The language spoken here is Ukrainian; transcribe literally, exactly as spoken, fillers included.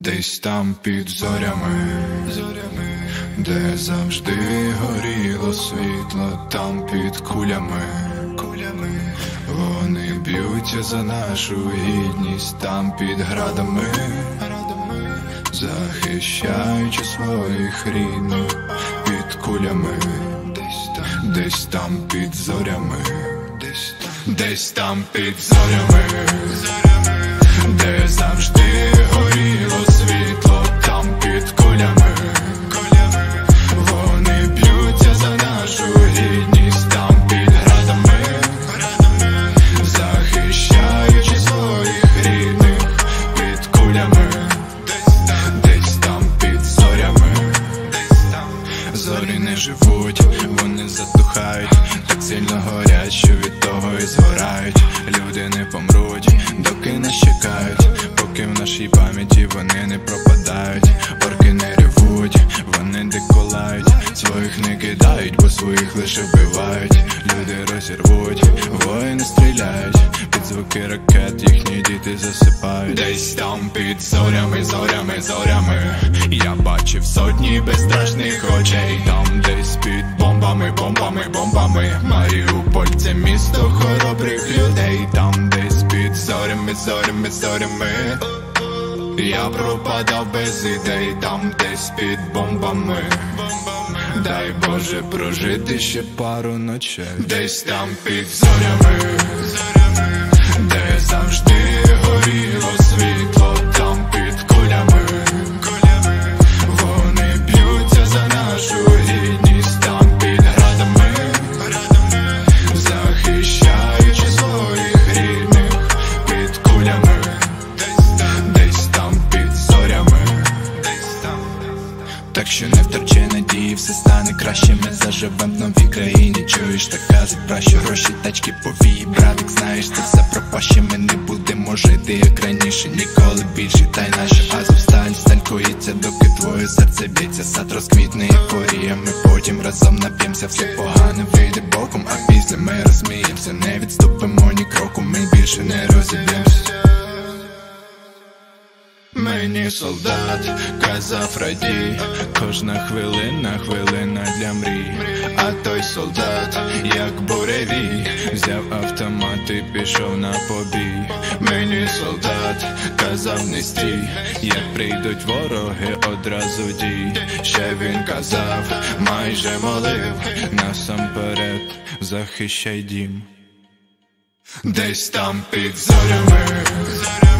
Десь там під зорями, де завжди горіло світло, там під кулями, вони б'ються за нашу гідність, там під градами, захищаючи своїх рідних під кулями, десь там під зорями, десь там під зорями, де завжди горіло світло, там під кулями, вони б'ються за нашу гідність, там під градами, захищаючи своїх рідних під кулями, десь там під зорями. Зорі не живуть, вони затухають, так сильно горять, що від того і згорають. Люди не помруть, доки нас чекають, поки в нашій пам'яті вони не пропадають. Орки не ревуть, вони деколають, своїх не кидають, бо своїх лише вбивають. Люди розірвуть, воїни стріляють, під звуки ракет їхні діти засипають. Десь там під зорями, зорями, зорями я бачив сотні безстрашних очей. Там десь під бомбами, бомбами, бомбами Маріуполь — це місто хоробрих людей. Там десь під зорями, зорями, зорями я пропадав без ідей. Там десь під бомбами, дай Боже прожити ще пару ночей. Десь там під зорями, де завжди горіло світло, там під кулями, вони б'ються за нашу гідність, там під градами, захищаючи своїх рідних під кулями, десь там під зорями. Так що не втрачай надії, все стане краще, ми заживем в новій країні. Чуєш, так кажуть, пращі гроші, тачки, повії, братик, знаєш, це все пропаще. Ми не будемо жити як раніше, ніколи більше. Та й наша Азовсталь сталькується, доки твоє серце б'ється. Сад розквітне ейфорія, ми потім разом нап'ємся. Все погане вийде боком, а після ми розсміємося. Не відступимо ні кроку, ми більше не розіб'ємося. Мені солдат казав радій, кожна хвилина, хвилина для мрій. А той солдат, як буревій, взяв автомат і пішов на побій. Мені солдат казав не стій, як прийдуть вороги, одразу дій. Ще він казав, майже молив, насамперед захищай дім. Десь там під зорями